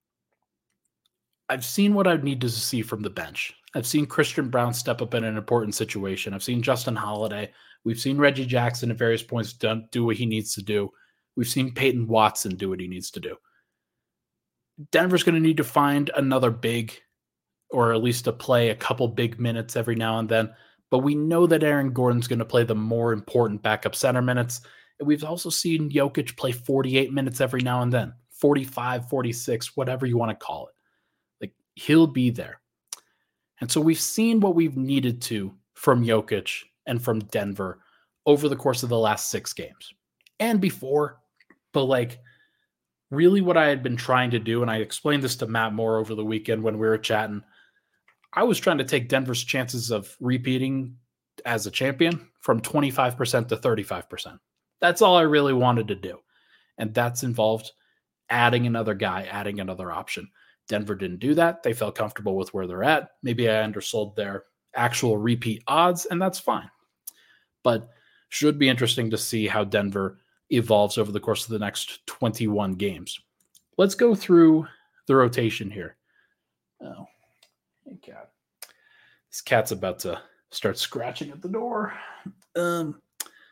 I've seen what I need to see from the bench. I've seen Christian Braun step up in an important situation. I've seen Justin Holiday. We've seen Reggie Jackson at various points do, do what he needs to do. We've seen Peyton Watson do what he needs to do. Denver's going to need to find another big, or at least to play a couple big minutes every now and then. But we know that Aaron Gordon's going to play the more important backup center minutes. And we've also seen Jokic play forty-eight minutes every now and then, forty-five, forty-six, whatever you want to call it. Like, he'll be there. And so we've seen what we've needed to from Jokic and from Denver over the course of the last six games and before. But like, really what I had been trying to do, and I explained this to Matt Moore over the weekend when we were chatting, I was trying to take Denver's chances of repeating as a champion from twenty-five percent to thirty-five percent. That's all I really wanted to do. And that's involved adding another guy, adding another option. Denver didn't do that. They felt comfortable with where they're at. Maybe I undersold their actual repeat odds, and that's fine. But should be interesting to see how Denver evolves over the course of the next twenty-one games. Let's go through the rotation here. Oh, hey, cat. This cat's about to start scratching at the door. Um,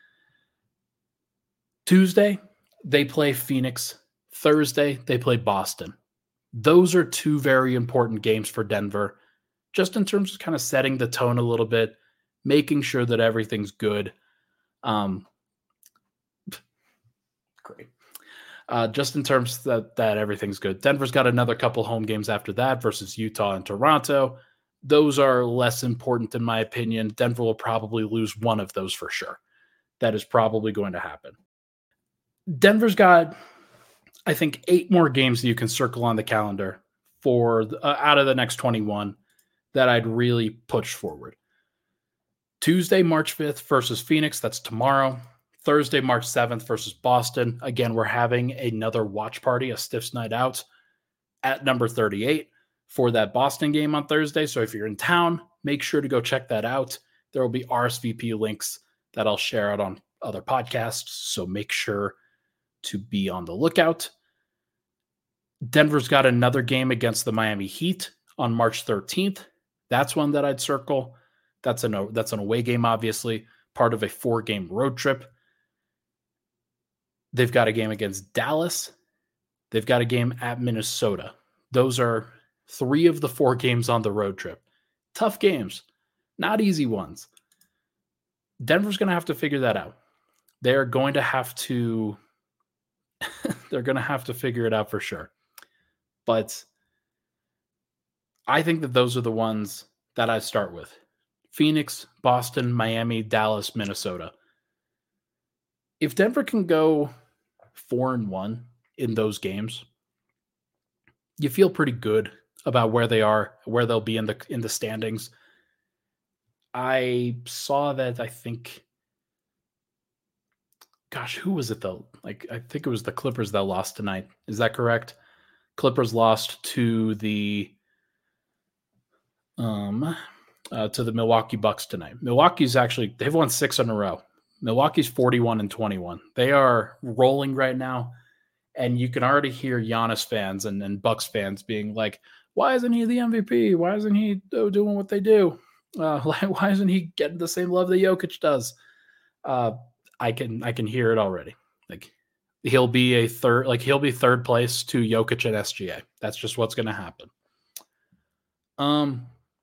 Tuesday, they play Phoenix. Thursday, they play Boston. Those are two very important games for Denver, just in terms of kind of setting the tone a little bit, making sure that everything's good. Um, great. Uh, just in terms that, that everything's good. Denver's got another couple home games after that versus Utah and Toronto. Those are less important in my opinion. Denver will probably lose one of those for sure. That is probably going to happen. Denver's got, I think, eight more games that you can circle on the calendar for uh, out of the next twenty-one that I'd really push forward. Tuesday, March fifth versus Phoenix. That's tomorrow. Thursday, March seventh versus Boston. Again, we're having another watch party, a Stiffs Night Out at number thirty-eight for that Boston game on Thursday. So if you're in town, make sure to go check that out. There will be R S V P links that I'll share out on other podcasts. So make sure to be on the lookout. Denver's got another game against the Miami Heat on March thirteenth. That's one that I'd circle. That's an, that's an away game, obviously, part of a four-game road trip. They've got a game against Dallas. They've got a game at Minnesota. Those are three of the four games on the road trip. Tough games, not easy ones. Denver's going to have to figure that out. They're going to have to they're going to have to figure it out for sure. But I think that those are the ones that I start with. Phoenix, Boston, Miami, Dallas, Minnesota. If Denver can go four and one in those games, you feel pretty good about where they are, where they'll be in the in the standings. I saw that, I think, gosh, who was it though? Like, I think it was the Clippers that lost tonight. Is that correct? Clippers lost to the um uh, to the Milwaukee Bucks tonight. Milwaukee's actually, they've won six in a row. Milwaukee's forty-one and twenty-one. They are rolling right now, and you can already hear Giannis fans and, and Bucks fans being like, "Why isn't he the M V P? Why isn't he doing what they do? Uh, why isn't he getting the same love that Jokic does?" Uh, I can I can hear it already. Like, he'll be a third, like he'll be third place to Jokic and S G A. That's just what's going to happen. Um,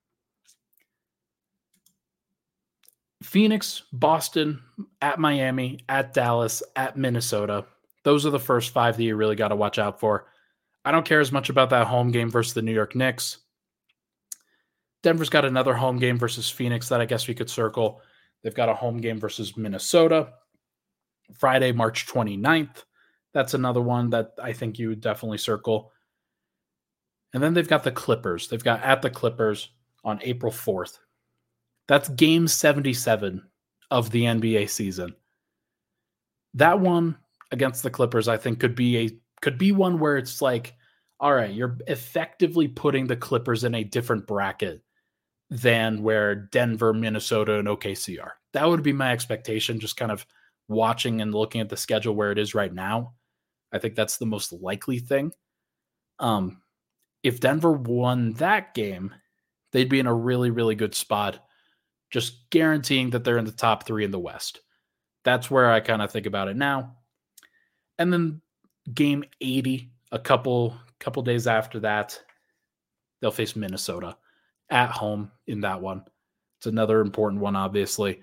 Phoenix, Boston, at Miami, at Dallas, at Minnesota. Those are the first five that you really got to watch out for. I don't care as much about that home game versus the New York Knicks. Denver's got another home game versus Phoenix that I guess we could circle. They've got a home game versus Minnesota. Friday, March twenty-ninth. That's another one that I think you would definitely circle. And then they've got the Clippers. They've got at the Clippers on April fourth. That's game seventy-seven of the N B A season. That one against the Clippers, I think, could be a could be one where it's like, all right, you're effectively putting the Clippers in a different bracket than where Denver, Minnesota, and O K C are. That would be my expectation, just kind of watching and looking at the schedule where it is right now. I think that's the most likely thing. Um, if Denver won that game, they'd be in a really, really good spot, just guaranteeing that they're in the top three in the West. That's where I kind of think about it now. And then game eighty, a couple couple days after that, they'll face Minnesota at home in that one. It's another important one, obviously.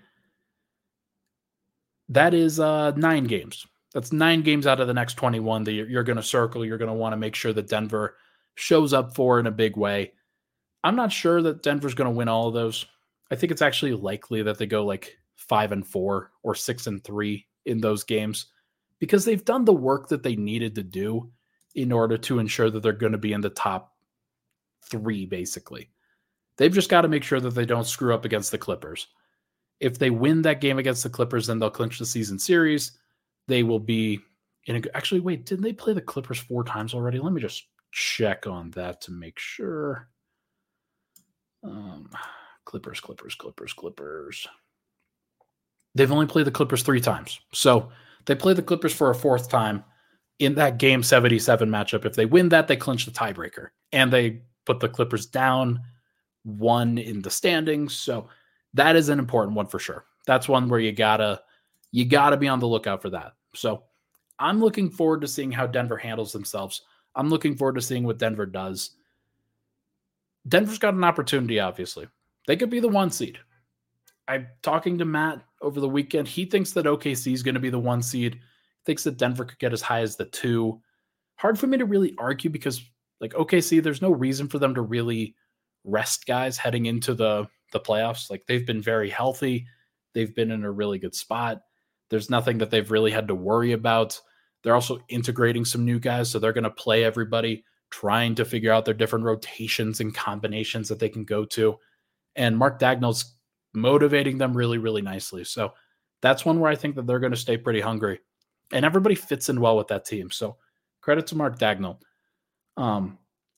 That is uh, nine games. That's nine games out of the next twenty-one that you're, you're going to circle. You're going to want to make sure that Denver shows up for in a big way. I'm not sure that Denver's going to win all of those. I think it's actually likely that they go like five and four or six and three in those games because they've done the work that they needed to do in order to ensure that they're going to be in the top three, basically. They've just got to make sure that they don't screw up against the Clippers. If they win that game against the Clippers, then they'll clinch the season series. They will be in a, actually, wait, didn't they play the Clippers four times already? Let me just check on that to make sure. Um, Clippers, Clippers, Clippers, Clippers. They've only played the Clippers three times. So they play the Clippers for a fourth time in that game seventy-seven matchup. If they win that, they clinch the tiebreaker. And they put the Clippers down one in the standings. So that is an important one for sure. That's one where you gotta you gotta be on the lookout for that. So I'm looking forward to seeing how Denver handles themselves. I'm looking forward to seeing what Denver does. Denver's got an opportunity, obviously. They could be the one seed. I'm talking to Matt over the weekend. He thinks that O K C is going to be the one seed. Thinks that Denver could get as high as the two. Hard for me to really argue because, like, O K C, there's no reason for them to really rest guys heading into the, the playoffs. Like, they've been very healthy. They've been in a really good spot. There's nothing that they've really had to worry about. They're also integrating some new guys, so they're going to play everybody, trying to figure out their different rotations and combinations that they can go to. And Mark Dagnall's motivating them really, really nicely. So that's one where I think that they're going to stay pretty hungry. And everybody fits in well with that team. So credit to Mark Dagnall. Um,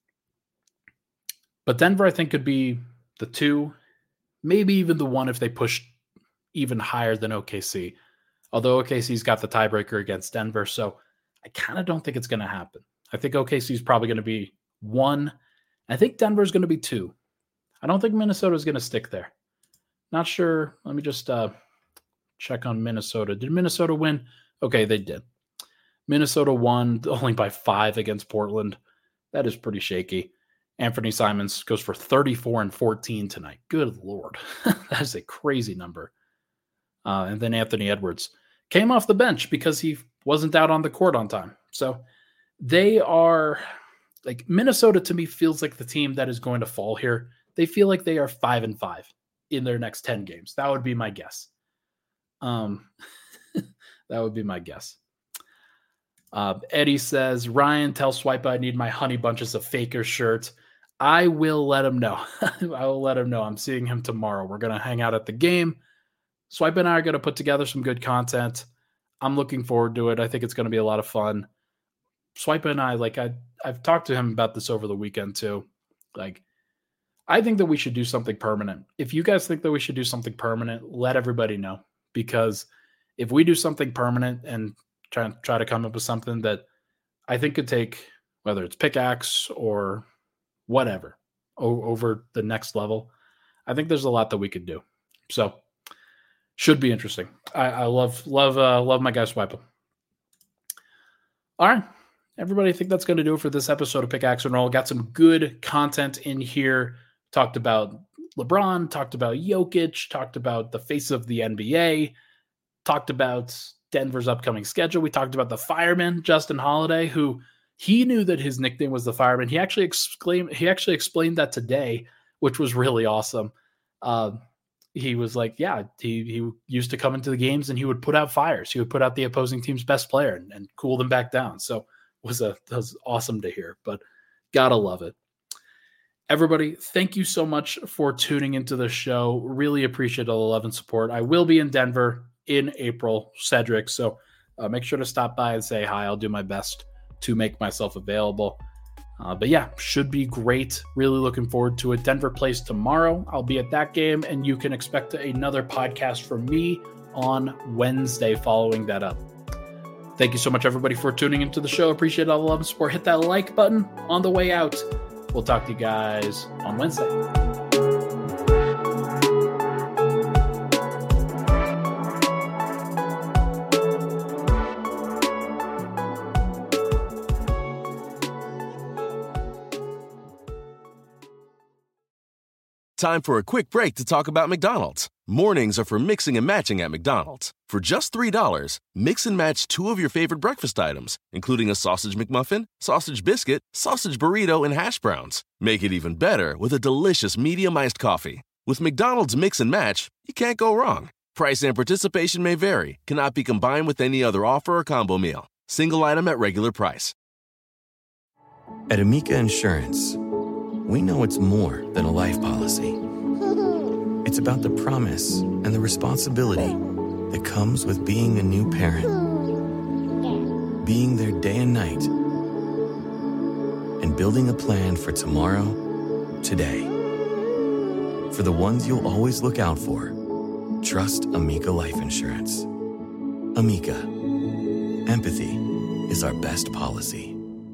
but Denver, I think, could be the two, maybe even the one if they push even higher than O K C. Although O K C's got the tiebreaker against Denver, so I kind of don't think it's going to happen. I think O K C is probably going to be one. I think Denver's going to be two. I don't think Minnesota is going to stick there. Not sure. Let me just uh, check on Minnesota. Did Minnesota win? Okay, they did. Minnesota won only by five against Portland. That is pretty shaky. Anthony Simons goes for thirty-four and fourteen tonight. Good Lord. That is a crazy number. Uh, and then Anthony Edwards came off the bench because he wasn't out on the court on time. So they are, like, Minnesota to me feels like the team that is going to fall here. They feel like they are five and five in their next ten games. That would be my guess. Um, that would be my guess. Uh, Eddie says, Ryan, tell Swipe I need my Honey Bunches of Faker shirt. I will let him know. I will let him know. I'm seeing him tomorrow. We're going to hang out at the game. Swipe and I are going to put together some good content. I'm looking forward to it. I think it's going to be a lot of fun. Swipe and I, like, I, I've talked to him about this over the weekend too. Like, I think that we should do something permanent. If you guys think that we should do something permanent, let everybody know. Because if we do something permanent and try, try to come up with something that I think could take, whether it's pickaxe or whatever, o- over the next level, I think there's a lot that we could do. So, should be interesting. I, I love, love, uh, love my guy Swipe. All right. Everybody, I think that's going to do it for this episode of Pickaxe and Roll. Got some good content in here. Talked about LeBron, talked about Jokic, talked about the face of the N B A, talked about Denver's upcoming schedule. We talked about the fireman, Justin Holiday, who he knew that his nickname was the fireman. He actually exclaimed, he actually explained that today, which was really awesome. Uh, he was like, yeah, he, he used to come into the games and he would put out fires. He would put out the opposing team's best player and, and cool them back down. So it was a, that was awesome to hear, but gotta love it. Everybody, thank you so much for tuning into the show. Really appreciate all the love and support. I will be in Denver in April, Cedric. So uh, make sure to stop by and say hi. I'll do my best to make myself available. Uh, but yeah, should be great. Really looking forward to it. Denver plays tomorrow. I'll be at that game, and you can expect another podcast from me on Wednesday following that up. Thank you so much, everybody, for tuning into the show. Appreciate all the love and support. Hit that like button on the way out. We'll talk to you guys on Wednesday. Time for a quick break to talk about McDonald's. Mornings are for mixing and matching at McDonald's. For just three dollars, mix and match two of your favorite breakfast items, including a sausage McMuffin, sausage biscuit, sausage burrito, and hash browns. Make it even better with a delicious medium-iced coffee. With McDonald's Mix and Match, you can't go wrong. Price and participation may vary. Cannot be combined with any other offer or combo meal. Single item at regular price. At Amica Insurance, we know it's more than a life policy. It's about the promise and the responsibility that comes with being a new parent. Being there day and night. And building a plan for tomorrow, today. For the ones you'll always look out for, trust Amica Life Insurance. Amica. Empathy is our best policy.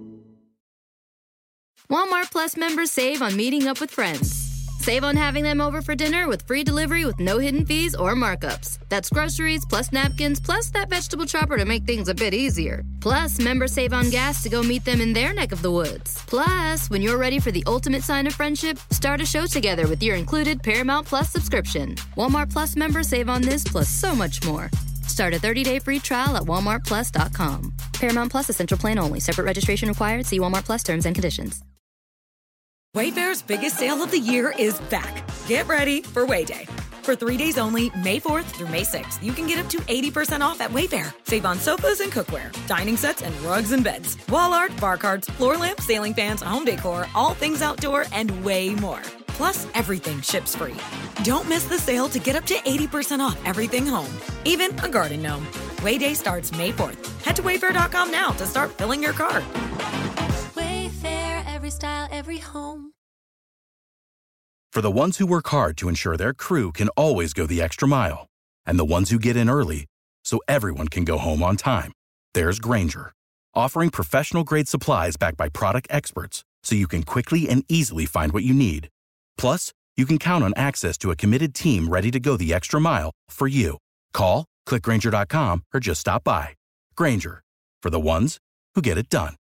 Walmart Plus members save on meeting up with friends. Save on having them over for dinner with free delivery with no hidden fees or markups. That's groceries plus napkins plus that vegetable chopper to make things a bit easier. Plus, members save on gas to go meet them in their neck of the woods. Plus, when you're ready for the ultimate sign of friendship, start a show together with your included Paramount Plus subscription. Walmart Plus members save on this plus so much more. Start a thirty-day free trial at walmart plus dot com. Paramount Plus Essential Plan only. Separate registration required. See Walmart Plus terms and conditions. Wayfair's biggest sale of the year is back. Get ready for Way Day. For three days only, May fourth through May sixth, you can get up to eighty percent off at Wayfair. Save on sofas and cookware, dining sets and rugs and beds, wall art, bar cards, floor lamps, ceiling fans, home decor, all things outdoor, and way more. Plus, everything ships free. Don't miss the sale to get up to eighty percent off everything home, even a garden gnome. Way Day starts May fourth. Head to wayfair dot com now to start filling your cart. Wayfair, every style, every home. For the ones who work hard to ensure their crew can always go the extra mile, and the ones who get in early so everyone can go home on time, there's Grainger, offering professional-grade supplies backed by product experts so you can quickly and easily find what you need. Plus, you can count on access to a committed team ready to go the extra mile for you. Call, click Grainger dot com, or just stop by. Grainger, for the ones who get it done.